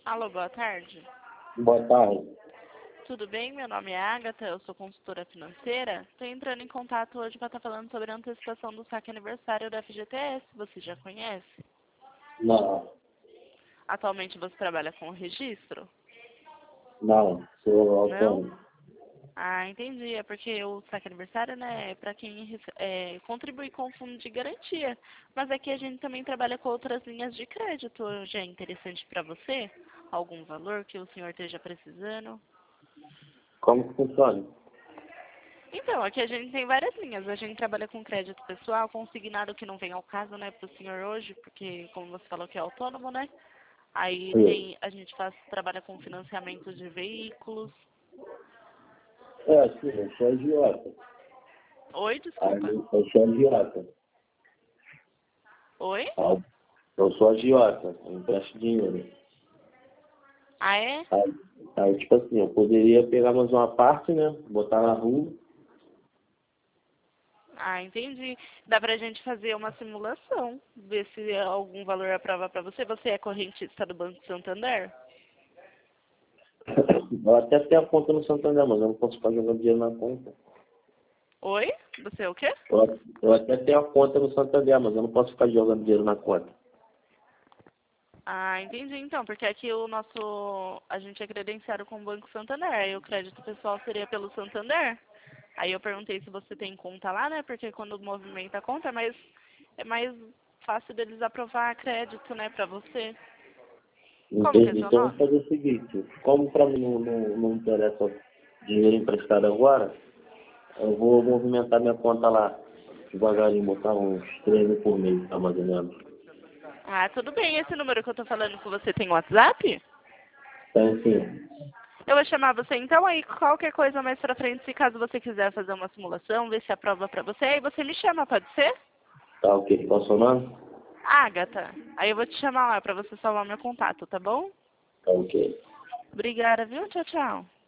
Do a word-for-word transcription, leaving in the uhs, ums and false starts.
Alô, boa tarde. Boa tarde. Tudo bem? Meu nome é Agatha, eu sou consultora financeira. Estou entrando em contato hoje para estar falando sobre a antecipação do saque aniversário da F G T S. Você já conhece? Não, Atualmente você trabalha com o registro? não, sou Não? autônomo. Ah, entendi. É porque o saque aniversário, né, é para quem rece- é, contribui com o fundo de garantia. Mas aqui a gente também trabalha com outras linhas de crédito. Já é interessante para você? Algum valor que o senhor esteja precisando? Como que funciona? Então, aqui a gente tem várias linhas. A gente trabalha com crédito pessoal, consignado que não vem ao caso, né, para o senhor hoje, porque como você falou que é autônomo, né? Aí Sim. tem, a gente faz, trabalha com financiamento de veículos. É, sim, eu sou agiota. Oi, Aí, desculpa. eu sou agiota. Oi? Aí, eu sou agiota, eu empresto dinheiro. Ah, é? Aí, aí, tipo assim, eu poderia pegar mais uma parte, né, botar na rua. Ah, entendi. Dá pra gente fazer uma simulação, ver se algum valor aprova pra você. Você é correntista do Banco Santander? Eu até tenho a conta no Santander, mas eu não posso ficar jogando dinheiro na conta. Oi? Você é o quê? Eu, eu até tenho a conta no Santander, mas eu não posso ficar jogando dinheiro na conta. Ah, entendi então, porque aqui o nosso, a gente é credenciado com o Banco Santander, aí o crédito pessoal seria pelo Santander. Aí eu perguntei se você tem conta lá, né, porque quando movimenta a conta, mas é mais fácil deles aprovar crédito, né, pra você. Como que é Entendi. seu Então eu vou nome? fazer o seguinte, como para mim não, não, não interessa dinheiro emprestado agora, eu vou movimentar minha conta lá devagarinho, botar uns três mil por mês, tá, mais ou menos. Ah, tudo bem, esse número que eu tô falando com você tem WhatsApp? Então, assim, Eu vou chamar você então aí, qualquer coisa mais pra frente, se caso você quiser fazer uma simulação, ver se aprova pra você, aí você me chama, pode ser? tá ok. Qual é o seu nome? Agatha. Aí eu vou te chamar lá pra você salvar meu contato, tá bom? Tá ok. Obrigada, viu? Tchau, tchau.